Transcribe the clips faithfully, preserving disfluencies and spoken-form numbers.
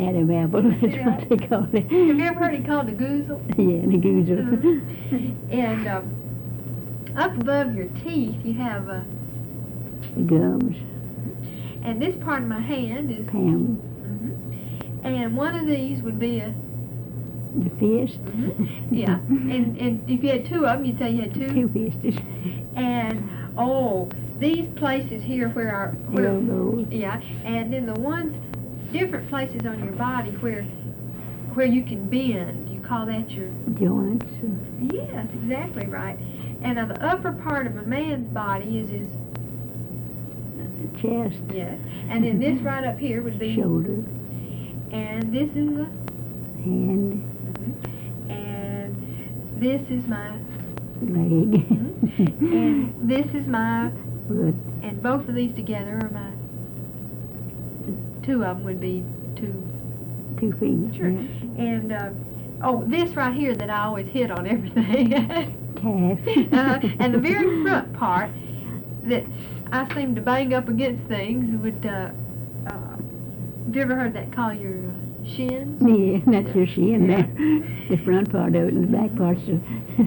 Adam apple, that's Yeah. what they call it. Have you ever heard it called the goozle? Yeah, the goozle. Mhm. And um, up above your teeth, you have a, The gums, and this part of my hand is, Pam, mhm. And one of these would be a, the fist. mhm. Yeah, and, and if you had two of them, you'd say you had two. Two fists. And, oh, these places here where our, where, Elbows. yeah, and then the ones, different places on your body where, where you can bend, you call that your, Joints. yes, exactly right. And on the upper part of a man's body is his, Chest. yes, and then this right up here would be, Shoulder. and this is the, Hand. mhm. And this is my, Leg. mhm. And this is my, Foot. and both of these together are my, two of them would be two. Two feet. Sure. Yeah. And, uh, oh, this right here that I always hit on everything. Calf. uh, and the very front part that I seem to bang up against things would, uh, uh, have you ever heard that called your uh, shins? Yeah, that's your shin Yeah. there. The front part of it and the back part's of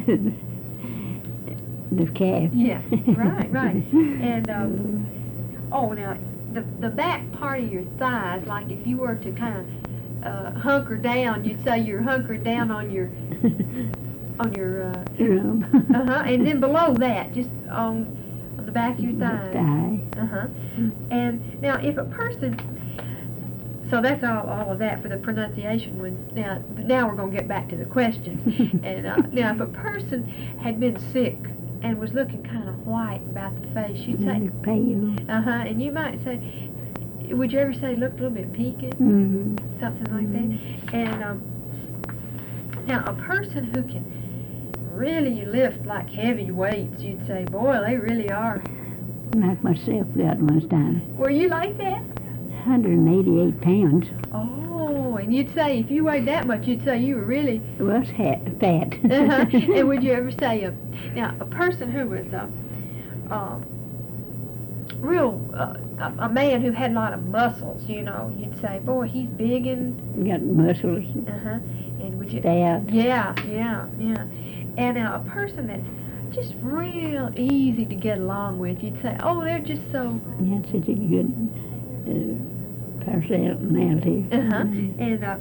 the calf. Yeah, right, right. And, um, oh, now, the, the back part of your thighs, like if you were to kind of uh, hunker down, you'd say you're hunkered down on your, on your, uh, Drum. uh-huh, and then below that, just on, on the back of your thighs. Thigh. Uh-huh. And now, if a person, so that's all, all of that for the pronunciation ones. Now, now we're going to get back to the questions. And uh, now, if a person had been sick and was looking kind of white about the face, you'd say, Pale. uh-huh, and you might say, would you ever say looked a little bit peaked? Mm-hmm. Something like that. And um, now, a person who can really lift like heavy weights, you'd say, boy, they really are. Like myself got one time. Were you like that? one hundred eighty-eight pounds. Oh, and you'd say, if you weighed that much, you'd say you were really, Was ha- fat. uh-huh. And would you ever say, a, now, a person who was a, um, real, uh, a, a man who had a lot of muscles, you know, you'd say, boy, he's big and, Got muscles. uh-huh, and would you, Stab. yeah, yeah, yeah. And now, a person that's just real easy to get along with, you'd say, oh, they're just so, Got such a good uh, personality. uh-huh, Mm. and, uh,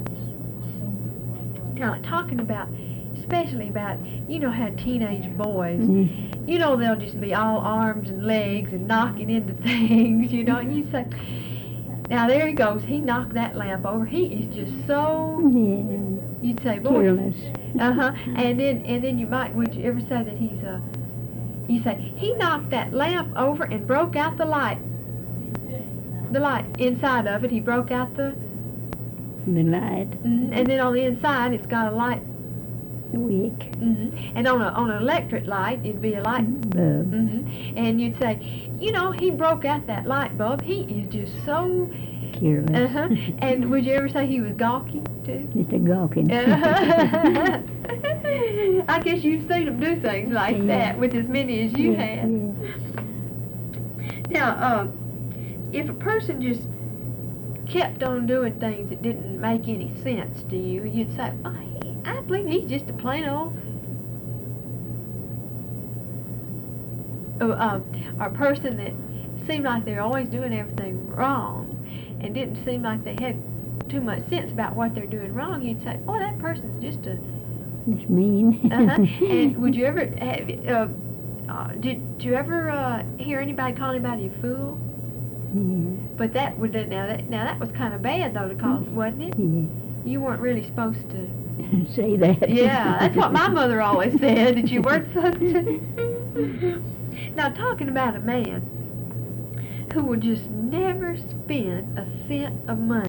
now, talking about, especially about, you know how teenage boys, Mm. you know, they'll just be all arms and legs and knocking into things, you know, and you say, now there he goes, he knocked that lamp over, he is just so, Yeah. you'd say, boy, Careless. uh-huh, and then, and then you might, would you ever say that he's, uh, you say, he knocked that lamp over and broke out the light, the light inside of it, he broke out the, The light. mm, and then on the inside, it's got a light, The wick. mm, and on a, on an electric light, it'd be a light, Bulb. hmm and you'd say, you know, he broke out that light bulb. He is just so, Careless. uh-huh. And would you ever say he was gawky, too? Just a gawking. Uh-huh. I guess you've seen him do things like Yeah. that with as many as you Yeah, had. yeah. Now, um, if a person just kept on doing things that didn't make any sense to you, you'd say, oh, he, I believe he's just a plain old, uh, um, or a person that seemed like they're always doing everything wrong and didn't seem like they had too much sense about what they're doing wrong, you'd say, oh, that person's just a, It's mean. uh-huh. And would you ever have, uh, uh, did you ever uh, hear anybody call anybody a fool? Yeah. But that would now that now that was kind of bad though to call, wasn't it? Yeah. You weren't really supposed to. Say that. Yeah, that's what my mother always said, that you weren't supposed to. Now, talking about a man who would just never spend a cent of money.